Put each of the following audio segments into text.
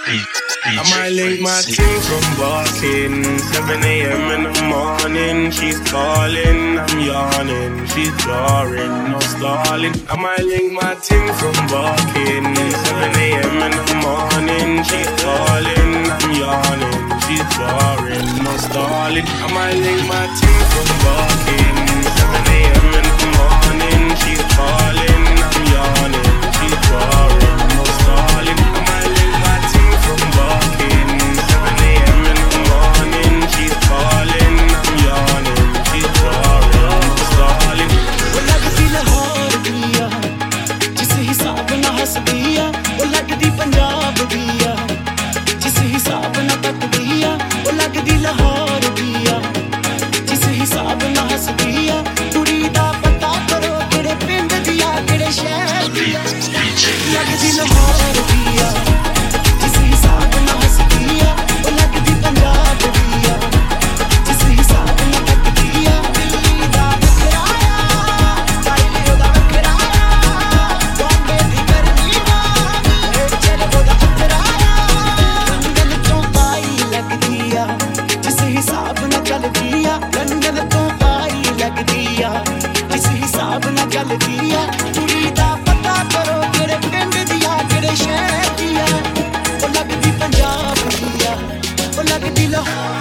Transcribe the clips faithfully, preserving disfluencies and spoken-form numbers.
I might link my ting from barking. seven a.m. in the morning, she's calling, I'm yawning, she's jarring, no stalling. I might link my ting from barking. seven a.m. in the morning, she's calling, I'm yawning, she's jarring, no stalling. I might link my ting from barking. seven a.m. in the morning, she's calling, I'm yawning, she's jarring, no stalling. I might link my ting from barking. seven a.m. in the morning, she's calling, I'm yawning, she's jarring, no stalling. वो लगती लाहौर दिया जिस हिसाब ना हंस दिया वो लगती पंजाब दिया जिस हिसाब ना तक दिया वो लगती लाहौर दिया जिस हिसाब ना हंस दिया कुड़ी दा पता करो किड़े पिंड दिया किड़े शहर दिया लगती लाहौर दिया जिस हिसाब ना हंस दिया वो लगती पंजाब दिया जिस हिसाब ना तक दिया दिल्ली दा बखराया स्टाइल ओदा बखराया बॉम्बे दी गर्मी वांग चल ओदा बखराया लंदन तो आई लगदी आ जिस हिसाब ना चलदी आ लंदन तो आई लगदी आ जिस हिसाब ना चलदी आ कुड़ी दा पता करो किड़े पिंड दिया किड़े शहर दिया वो लगदी पंजाब दिया वो लगदी Lahore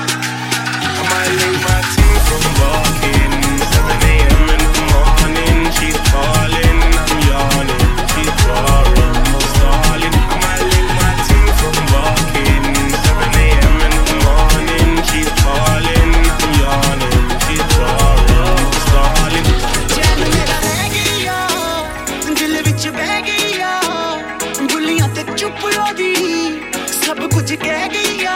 I might link my ting from barking. seven a.m. in the morning, she's calling, I'm yawning, she's jarring, no stalling. I might link my ting from barking. seven a.m. in the morning, she's calling, I'm yawning, she's jarring, no stalling. चैन मेरा रह गया दिल विच बह गया बुलियां ते चुप ओदी सब कुछ कह गया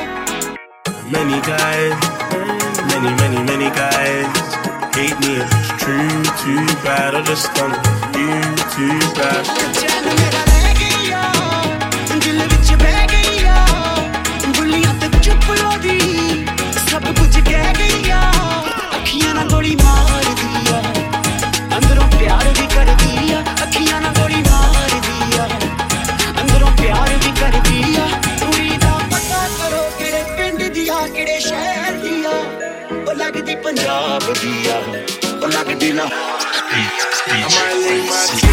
Many guys, many, many, many guys hate me if it's true, too bad. I just don't you too bad. चैन मेरा रह गया दिल विच बह गया बुलियां ते चुप ओदी सब कुछ कह गया अखियां ना गोली मार दिया अंदरों प्यार भी कर दिया अखियां ना गोली मार दिया अंदरों प्यार भी कर दिया कुड़ी दा पता करो किड़े पिंड दिया किड़े शहर दिया वो लगदी पंजाब दिया वो लगदी ना I might link my ting